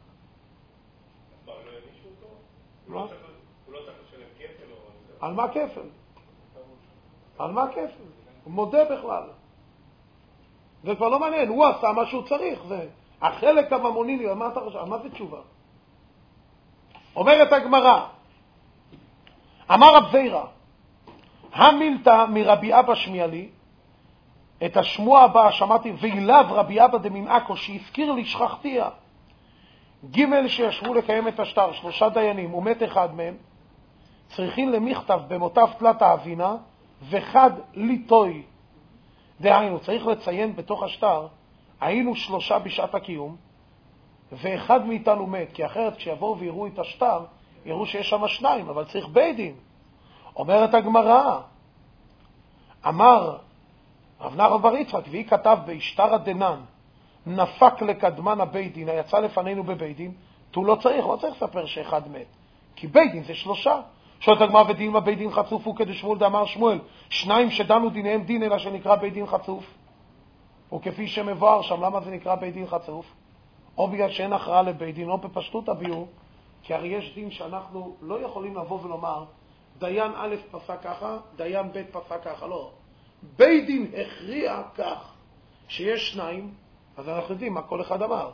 הוא לא צריך לשלם כפל או... על מה כפל? על מה כפל? הוא מודה בכלל. זה כבר לא מעניין, הוא עשה מה שהוא צריך. החלק הממוני, מה אתה חושב? מה זה תשובה? אומרת הגמרא, אמר רב זירא, המילתא מרבי אבא שמיע לי, את השמוע הבא שמעתי, ואילב רבי אבא דמנעקו, שהזכיר לי שכחתיה. ג' שישבו לקיים את השטר, 3 דיינים, ומת אחד מהם, צריכים למכתב במותיו תלת האבינה, וחד ליטוי. דהיינו, צריך לציין בתוך השטר, היינו 3 בשעת הקיום, ואחד מאיתנו מת, כי אחרת כשיבואו ויראו את השטר, יראו שיש שם 2, אבל צריך בית דין. אומרת הגמרא, אמר רב נחמן בר יצחק, והיא כתב בהשטר הדנן, נפק לקדמן הבית דין, יצא לפנינו בבית דין, הוא לא צריך לספר שאחד מת, כי בית דין זה 3. שואלת הגמרא, ודין בית דין חצוף הוא כדשמואל דאמר שמואל, 2 שדנו דיניהם דין אלא שנקרא בית דין חצוף. וכפי שמבואר שם, למה זה נקרא בית דין חצוף? או בגלל שאין הכרעה לבית דין, או בפשטות הביאור, כי הרי יש דין שאנחנו לא יכולים לבוא ולומר, דיין א' פסק ככה, דיין ב' פסק ככה, לא. בית דין הכריע כך, שיש שניים, אז אנחנו יודעים מה כל אחד אמר.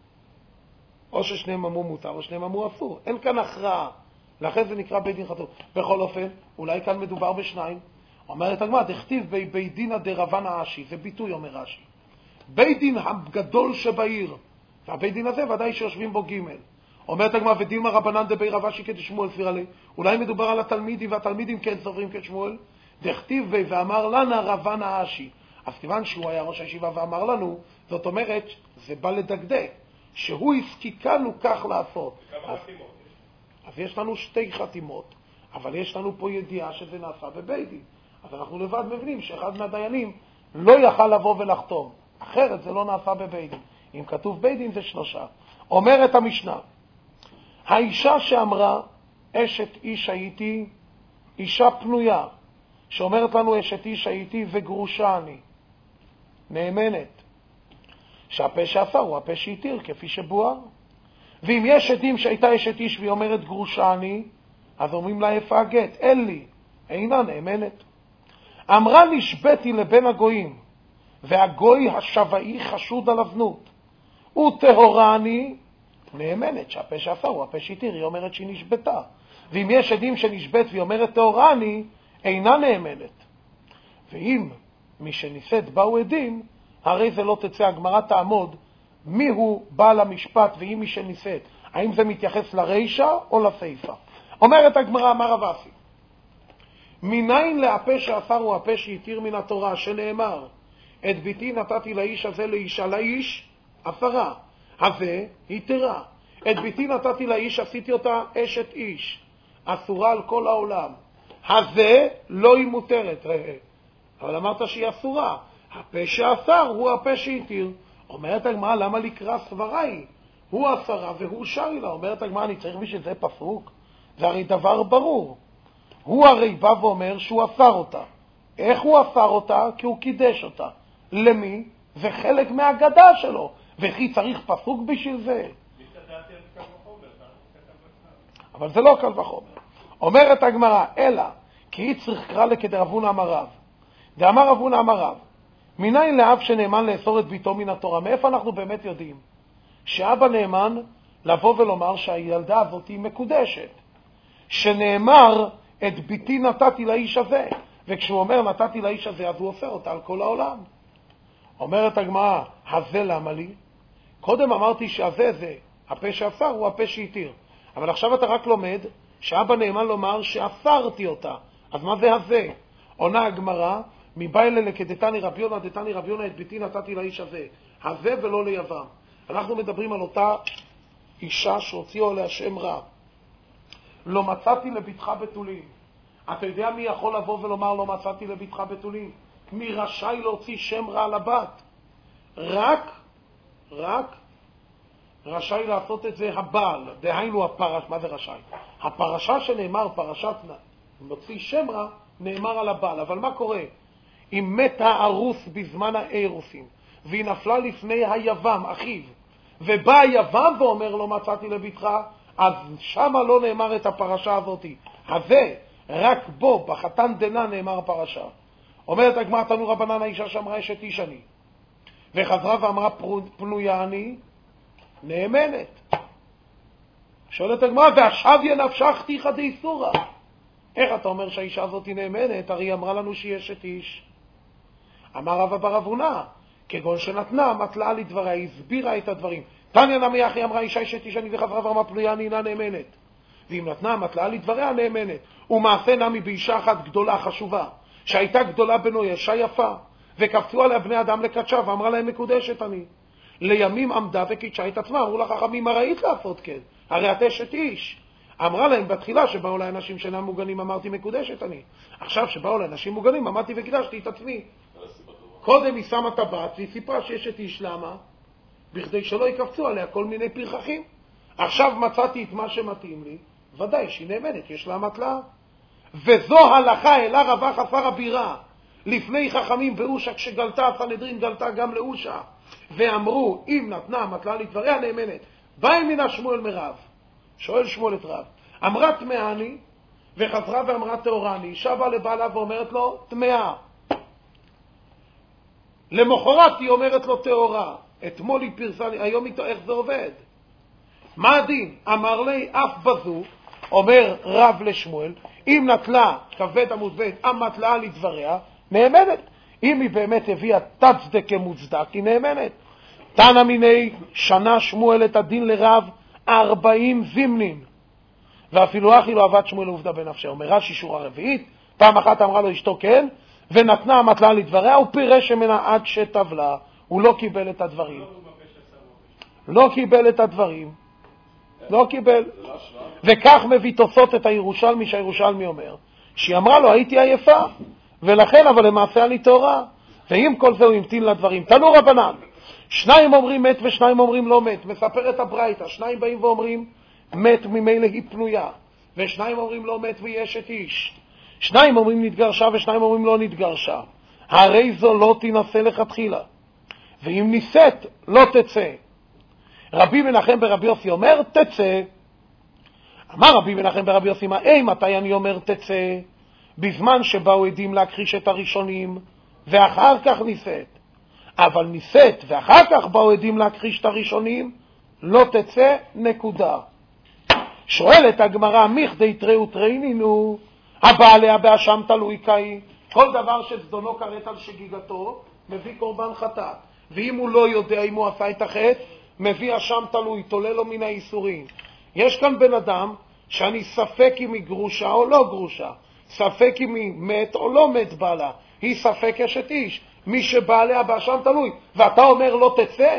או ששניהם אמרו מותר, או שניהם אמרו אסור. אין כאן הכרעה. לכן זה נקרא בית דין חתום. בכל אופן, אולי כאן מדובר בשניים. אומרת הגמרא, דכתיב בית דינא דרבנא אשי, זה ביטוי אומר רש"י. בית דין הגדול שבעיר, והבית דין הזה ודאי שיושבים בו ג'. אומרת הגמרא, ודילמא רבנן דבי רב אשי כדשמואל סביר עלי. אולי מדובר על התלמידים, והתלמידים כן סוברים כשמואל. דכתיב בי ואמר לנה רבנא אשי. אז כיוון שהוא היה ראש הישיבה ואמר לנו, זאת אומרת, זה בא לדקדק, שהוא הסכיקנו כך לעשות. כמה חתימות? אז יש לנו 2 חתימות, אבל יש לנו פה ידיעה שזה נעשה בבית דין. אז אנחנו לבד מבינים שאחד מהדיינים לא יכל לבוא ולחתום. אחרת זה לא נעשה בבית דין. אם כתוב בית דין זה 3. אומרת המשנה, האישה שאמרה אשת איש הייתי, אישה פנויה, שאומרת לנו אשת איש הייתי וגרושה אני, נאמנת, שהפה שעשה הוא הפה שהתיר כפי שבואר. ואם יש עדים שהייתה אשת איש והיא אומרת גרושה אני, אז אומרים לה איפה הגט? אין לי, אינה נאמנת. אמרה נשבתי לבן הגויים, והגוי השבעי חשוד על הזנות, הוא טהורה אני, נאמנת, שהפה שעשה הוא הפה שהתיר, היא אומרת שהיא נשבתה. ואם יש עדים שנשבת והיא אומרת טהורה אני, אינה נאמנת. ואם מי שנישאת באו עדים, הרי זה לא תצא. הגמרא תעמוד מיהו בעל המשפט ואם מי שנישאת, האם זה מתייחס לרישה או לסיפה. אומרת הגמרא, אמר רב אסי, מניין להפה שאסר הוא הפה שהתיר מן התורה, שנאמר, את ביתי נתתי לאיש הזה לאישה, לאיש 10, הזה התרה. את ביתי נתתי לאיש, עשיתי אותה אשת איש, אסורה על כל העולם. הזה לא היא מותרת, אבל אמרת שהיא אסורה. הפה שאסר הוא הפה שהתיר. אומרת הגמרא, למה לקרוא סברה היא? הוא 10 והוא שרי לה. אומרת הגמרא, אני צריך בשביל זה פסוק? זה הרי דבר ברור. הוא הרי בא ואומר שהוא אסר אותה. איך הוא אסר אותה? כי הוא קידש אותה. למי? זה חלק מהגדה שלו. וכי צריך פסוק בשביל זה? אבל זה לא קל וחומר. אומרת הגמרא, אלא כי היא צריך קרא לכדרבונה אמר רב. דאמר רבונה אמר רב, מניין לאב שנאמן לאסור את ביתו מן התורה? מאיפה אנחנו באמת יודעים שאבא נאמן לבוא ולומר שהילדה הזאת היא מקודשת? שנאמר את ביתי נתתי לאיש הזה, וכשהוא אומר נתתי לאיש הזה, אז הוא אוסר אותה על כל העולם. אומרת הגמרא, הזה למה לי? קודם אמרתי שהזה זה הפה שאסר הוא הפה שהתיר, אבל עכשיו אתה רק לומד שאבא נאמן לומר שאסרתי אותה. אז מה זה הזה? עונה הגמרא, מביילה לכדתני רבי יונה, דתני רבי יונה את ביתי נתתי לאיש הזה, הזה ולא ליבם. אנחנו מדברים על אותה אישה שהוציאו עליה שם רע. לא מצאתי לביתך בתולים. אתה יודע מי יכול לבוא ולומר לא מצאתי לביתך בתולים? מי רשאי להוציא שם רע לבת? רק רשאי לעשות את זה הבעל. דהיינו הפרש, מה זה רשאי? הפרשה שנאמר פרשת מוציא שם רע נאמר על הבעל. אבל מה קורה? אם מת הארוס בזמן האירוסים והיא נפלה לפני היבם אחיו, ובא היבם ואומר לו מצאתי לביתך, אז שמה לא נאמר את הפרשה הזאת. הזה רק בו בחתן דנה נאמר הפרשה. אומרת הגמרא, תנו רבנן, האישה שאמרה אשת איש אני וחזרה ואמרה פנויה אני, נאמנת. שואלת הגמרא, והשביה נפשך תיכא דאיסורא. איך אתה אומר שהאישה הזאת נאמנת? הרי היא אמרה לנו שהיא אשת איש. אמר רבא בר אבונה, כגון שנתנה מתלה לדבריה, היא הסבירה את הדברים. תניא נמי אחי אמרה אישה אשת איש אני וחזרה ואמרה פנויה אני אינה נאמנת. ואם נתנה מתלה לדבריה נאמנת. ומעשה נמי באישה אחת גדולה חשובה, שהייתה גדולה בנויה, אישה יפה, וקפצו עליה בני אדם לקדשה ואמרה להם מקודשת אני. לימים עמדה וקידשה את עצמה, אמרו לה חכמים מה ראית לעשות כן? הרי את אשת איש. אמרה להם בתחילה שבאו לה אנשים שאינם מוגנים אמרתי מקודשת אני. עכשיו שבאו לה אנשים מוגנים אמרתי וקידשתי את עצמי. קודם היא שמה את הבת והיא סיפרה שיש את איש. למה? בכדי שלא יקפצו עליה כל מיני פרחחים. עכשיו מצאתי את מה שמתאים לי, ודאי שהיא נאמנת, יש לה מתלה. וזו הלכה אלה רבה חפר הבירה לפני חכמים ואושה, כשגלתה הסנהדרין גלתה גם לאושה, ואמרו אם נתנה מתלה לדבריה נאמנת. באי מן השמואל מרב, שואל שמואל את רב, אמרה טמאה אני, וחזרה ואמרה טהורה אני. אישה באה לבעלה ואומרת לו, טמאה. למחרת היא אומרת לו טהורה. אתמול היא פרסה לי, היום איתו, איך זה עובד? מה הדין? אמר לי, אף בזו, אומר רב לשמואל, אם נטלה כבד עמוד בית, אמתלה לדבריה, נאמנת. אם היא באמת הביאה תצדק כמוצדק, היא נאמנת. תנא מיני שנה שמואל את הדין לרב 40 זימנין. ואפילו אחי לא עבד שמואל עובדה בנפשה. אומר רש"י שורה רביעית, פעם אחת אמרה לו אשתו כן, ונתנה המתלה לדבריה, הוא פירש ממנה עד שטבלה. הוא לא קיבל את הדברים. לא קיבל את הדברים. לא קיבל. וכך מביא תוספות את הירושלמי, שהירושלמי אומר, שהיא אמרה לו, הייתי עייפה, ולכן אבל למעשה אני טהורה. ועם כל זה הוא המתין לדברים. תנו רבנן, שניים אומרים מת ושניים אומרים לא מת. מספר את הברייתא, שניים באים ואומרים מת ממילא היא פנויה, ושניים אומרים לא מת והיא אשת איש. שניים אומרים נתגרשה ושניים אומרים לא נתגרשה. הרי זו לא תנסה לכתחילה, ואם ניסית לא תצא. רבי מנחם ברבי יוסי אומר תצא. אמר רבי מנחם ברבי יוסי, מתי אני אומר תצא? בזמן שבאו עדים להכחיש את הראשונים ואחר כך ניסית. אבל ניסית ואחר כך באו עדים להכחיש את הראשונים, לא תצא, נקודה. שואלת הגמרא, מכדי תראו ותראינינו, הבא עליה באשם תלוי קאי. כל דבר שזדונו כרת על שגיגתו מביא קורבן חטאת, ואם הוא לא יודע אם הוא עשה את החטא, מביא אשם תלוי, תולה לו מן האיסורים. יש כאן בן אדם שאני ספק אם היא גרושה או לא גרושה, ספק אם היא מת או לא מת בעלה, היא ספק אשת איש, מי שבא עליה באשם תלוי, ואתה אומר לא תצא,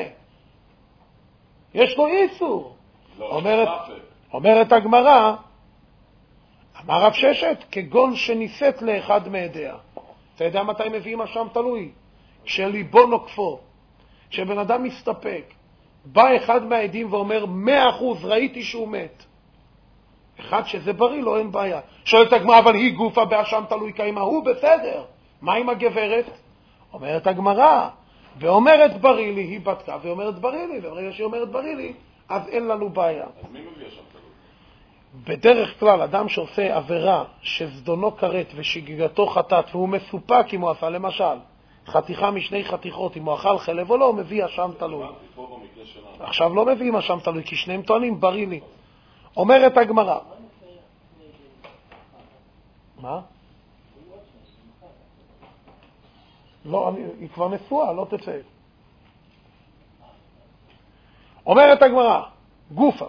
יש לו איסור. לא, אומרת הגמרא, אמר רב ששת, כגון שניסית לאחד מעדיה. אתה יודע מתי מביאים אשם תלוי? כשליבו נוקפו, כשבן אדם מסתפק, בא אחד מהעדים ואומר 100% ראיתי שהוא מת, אחד שזה בריא לו אין בעיה. שואלת הגמרא, אבל היא גופה באשם תלוי קיימה, הוא בסדר, מה עם הגברת? אומרת הגמרא, ואומרת בריא לי, היא בדקה ואומרת בריא לי, וברגע שהיא אומרת בריא לי, אז אין לנו בעיה. אז מי מביא אשם תלוי? בדרך כלל אדם שעושה עבירה שזדונו כרת ושגיגתו חטאת והוא מסופק אם הוא עשה, למשל חתיכה משני חתיכות, אם הוא אכל חלב או לא, הוא מביא אשם תלוי. עכשיו לא מביאים אשם תלוי, כי שניהם טוענים בריא לי. אומרת הגמרא, מה? לא, היא כבר נשואה, לא תצא. אומרת הגמרא, גופה.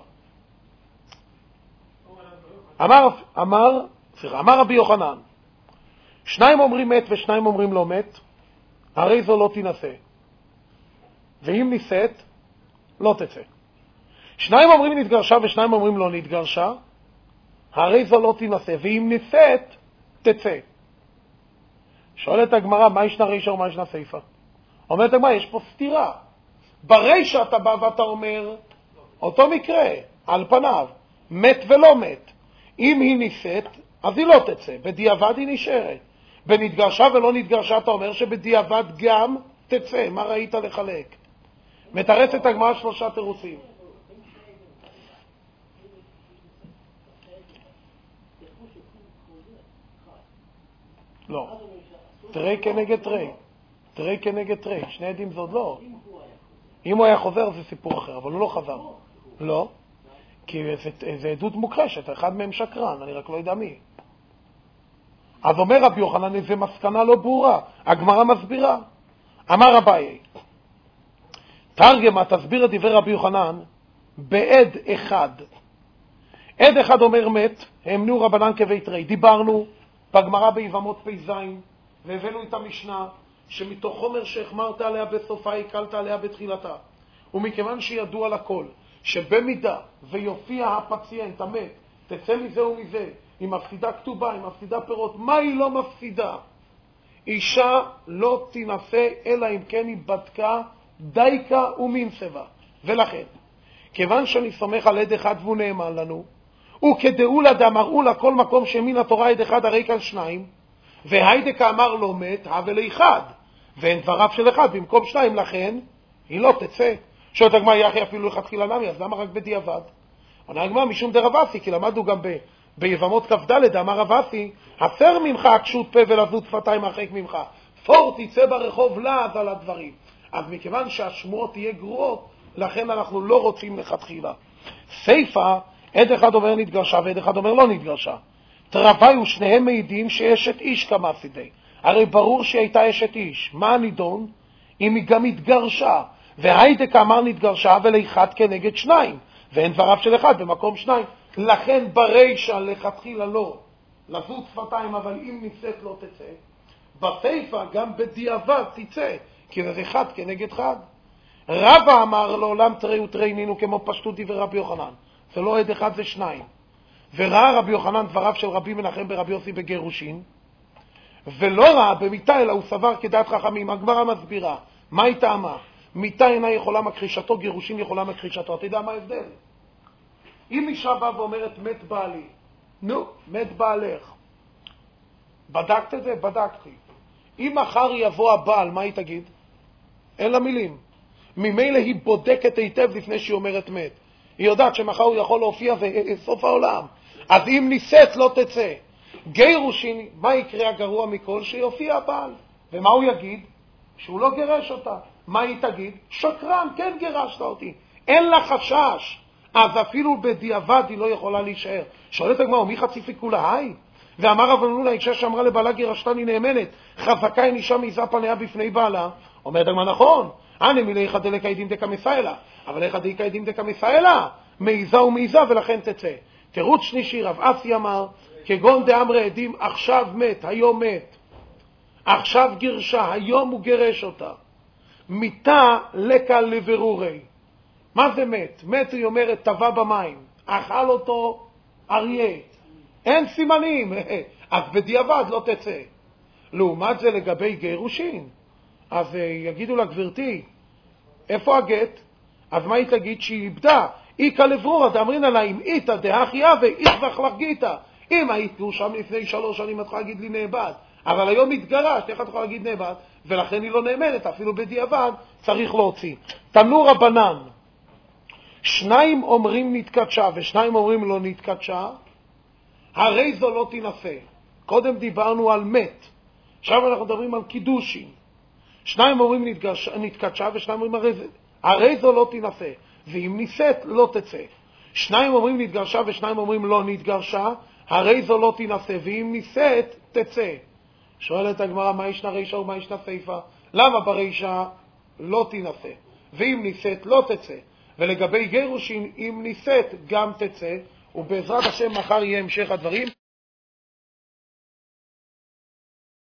אמר רבי יוחנן, שניים אומרים מת ושניים אומרים לא מת, הרי זו לא תנסה. ואם ניסית, לא תצא. שניים אומרים נתגרשה ושניים אומרים לא נתגרשה, הרי זו לא תנסה. ואם ניסית, תצא. שואלת הגמרא, מה ישנה רישא ומה ישנה סיפא? אומרת הגמרא, יש פה סתירה. ברישא אתה בא ואתה אומר, אותו מקרה, על פניו, מת ולא מת. אם היא ניסית, אז היא לא תצא. בדיעבד היא נשארת. בנתגרשה ולא נתגרשה, אתה אומר שבדיעבד גם תצא. מה ראית לחלק? מתרצת הגמרא 3 תירוצים. לא. תרי כנגד תרי. תרי כנגד תרי. שני עדים זה עוד לא. אם הוא היה חוזר זה סיפור אחר, אבל הוא לא חזר. לא. כי זה עדות מוקרשת, אחד מהם שקרן, אני רק לא יודע מי. אז אומר רבי יוחנן, זה מסקנה לא ברורה. הגמרא מסבירה. אמר אביי, תרגמה, תסביר את דברי רבי יוחנן בעד אחד. עד אחד אומר מת, האמנו רבנן כבית רי. דיברנו בגמרא ביבמות פ"ז, והבאנו את המשנה, שמתוך חומר שהחמרת עליה בסופה, הקלת עליה בתחילתה. ומכיוון שידוע לכל, שבמידה ויופיע הפציינט, המת, תצא מזה ומזה, היא מפסידה כתובה, היא מפסידה פירות, מה היא לא מפסידה? אישה לא תנסה, אלא אם כן היא בדקה דייקה ומנסבה. ולכן, כיוון שאני סומך על עד אחד והוא נאמן לנו, וכדאו לה דאמרו לה כל מקום שמין התורה עד אחד הרי כאן שניים, והיידקה אמר לא מת, הווה לאחד, ואין דבריו של אחד במקום שניים, לכן היא לא תצא. שואלת הגמרא, יחי אפילו לכתחילה נמי, אז למה רק בדיעבד? עונה הגמרא משום דרב אסי, כי למדנו גם ביבמות כ"ד, אמר רב אסי, הסר ממך הקשות פה ולזות שפתיים הרחק ממך, פור תצא ברחוב לעז על הדברים. אז מכיוון שהשמועות תהיה גרועות, לכן אנחנו לא רוצים לכתחילה. סיפה, עד אחד אומר נתגרשה ועד אחד אומר לא נתגרשה. תרוויו שניהם מעידים שאשת איש כמה פידי. הרי ברור שהיא הייתה אשת איש. מה הנידון? אם היא גם התגרשה. והיידק אמר נתגרשה ולאחד כנגד שניים. ואין דבריו של אחד במקום שניים. לכן ברישה לכתחילה לא. לזות שפתיים, אבל אם ניסית לא תצא. בסיפה גם בדיעבד תצא. כי זה אחד כנגד אחד. רבא אמר לעולם תראו תראינינו כמו פשטות דברי רבי יוחנן. זה לא עד אחד, זה שניים. וראה רבי יוחנן דבריו של רבי מנחם ברבי יוסי בגירושין, ולא ראה במיתה אלא הוא סבר כדעת חכמים. הגמרא מסבירה, מה היא טעמה? מיתה אינה יכולה מכחישתו, גירושין יכולה מכחישתו. אתה יודע מה ההבדל? אם אישה באה ואומרת מת בעלי, נו, מת בעלך. בדקת את זה? בדקתי. אם מחר יבוא הבעל, מה היא תגיד? אין לה מילים. ממילא היא בודקת היטב לפני שהיא אומרת מת. היא יודעת שמחר הוא יכול להופיע וסוף העולם. אז אם ניסית לא תצא. גירושין, מה יקרה הגרוע מכל? שיופיע הבעל. ומה הוא יגיד? שהוא לא גירש אותה. מה היא תגיד? שקרן, כן גירשת אותי. אין לה חשש. אז אפילו בדיעבד היא לא יכולה להישאר. שואלת הגמרא, מי חציפי כולה היי? ואמר רב הונא, האישה שאמרה לבעלה גירשתני נאמנת, חזקה אין אישה מעיזה פניה בפני בעלה. אומרת הגמרא, נכון. אני מילי אחד דלק העדים דקה מסיילה, אבל איך הדלק העדים דקה מסיילה? מעיזה ומעיזה ולכן תצא. תירוץ שלישי, רב אסי אמר, כגון דאמרי עדים, עכשיו מת, היום מת. עכשיו גירשה, היום הוא גירש אותה. מיתה לקה לברורי. מה זה מת? מת היא אומרת, טבע במים, אכל אותו אריה. אין סימנים, אז בדיעבד לא תצא. לעומת זה לגבי גירושין. אז יגידו לה, גברתי, איפה הגט? אז מה היא תגיד? שהיא איבדה. איקה לברורה, דאמרין עלה, אם איתה דאחיה ואיכבח לך גיתה. אם היית שם לפני 3 שנים, את יכולה להגיד לי נאבד. אבל היום התגרשת, איך את יכולה להגיד נאבד? ולכן היא לא נאמנת, אפילו בדיעבד צריך להוציא. תנו רבנן, 2 אומרים נתקדשה ו2 אומרים לא נתקדשה, הרי זו לא תינשא. קודם דיברנו על מת, עכשיו אנחנו מדברים על קידושין. 2 אומרים נתקדשה ו2 אומרים הרי זו לא תינשא, ואם נישאת לא תצא. 2 אומרים נתגרשה ו2 אומרים לא נתגרשה, הרי זו לא תינשא, ואם נישאת תצא. שואלת הגמרא, מה ישנה רישה ומה ישנה סיפה? למה ברישה לא תינשא, ואם נישאת לא תצא? ולגבי גירושין, אם נישאת גם תצא, ובעזרת השם מחר יהיה המשך הדברים.